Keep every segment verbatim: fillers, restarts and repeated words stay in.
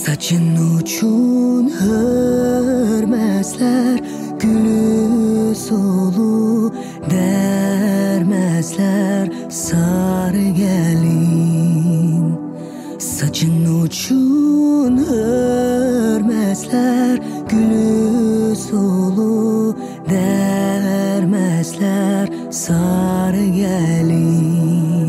Saçın uçun hörmezler, gülü solu dermezler sarı gelin. Saçın uçun hörmezler, gülü solu dermezler sarı gelin.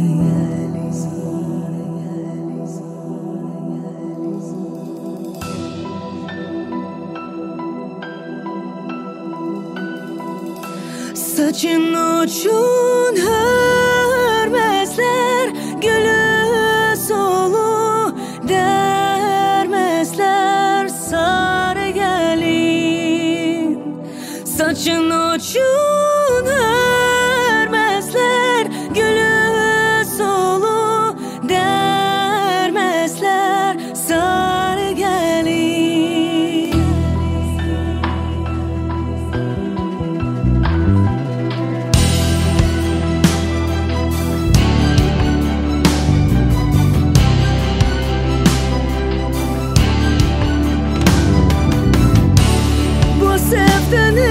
Saçın uçun hörmezler, gülü solu dermezler sarı gelin. Saçın uçun hörmezler, gülü solu dermezler sarı gelin. Bu sevdanın